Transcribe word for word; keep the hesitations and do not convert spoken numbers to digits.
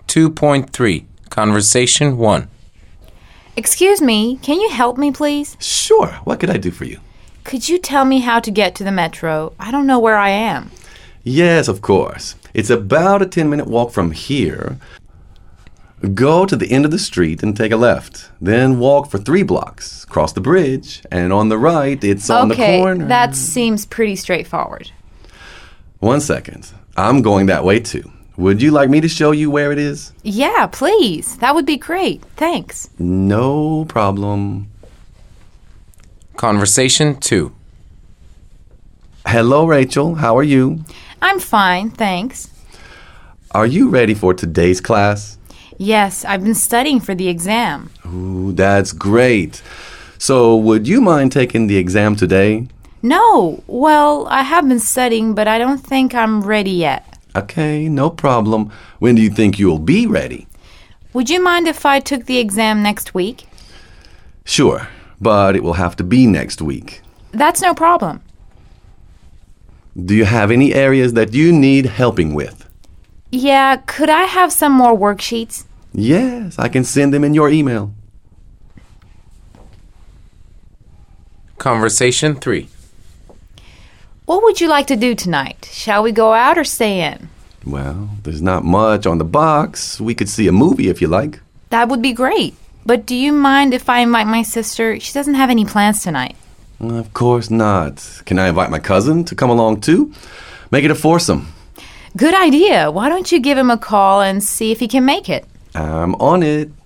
two point three, Conversation one. Excuse me, can you help me, please? Sure. What could I do for you? Could you tell me how to get to the metro? I don't know where I am. Yes, of course. It's about a ten-minute walk from here. Go to the end of the street and take a left. Then walk for three blocks. Cross the bridge. And on the right, it's on the corner. Okay, that seems pretty straightforward. One second. I'm going that way too. Would you like me to show you where it is? Yeah, please. That would be great. Thanks. No problem. Conversation two. Hello, Rachel. How are you? I'm fine, thanks. Are you ready for today's class? Yes, I've been studying for the exam. Ooh, that's great. So, would you mind taking the exam today? No, well, I have been studying, but I don't think I'm ready yet. Okay, no problem. When do you think you'll be ready? Would you mind if I took the exam next week? Sure, but it will have to be next week. That's no problem. Do you have any areas that you need helping with? Yeah, could I have some more worksheets? Yes, I can send them in your email. Conversation three. What would you like to do tonight? Shall we go out or stay in? Well, there's not much on the box. We could see a movie if you like. That would be great. But do you mind if I invite my sister? She doesn't have any plans tonight. Of course not. Can I invite my cousin to come along too? Make it a foursome. Good idea. Why don't you give him a call and see if he can make it? I'm on it.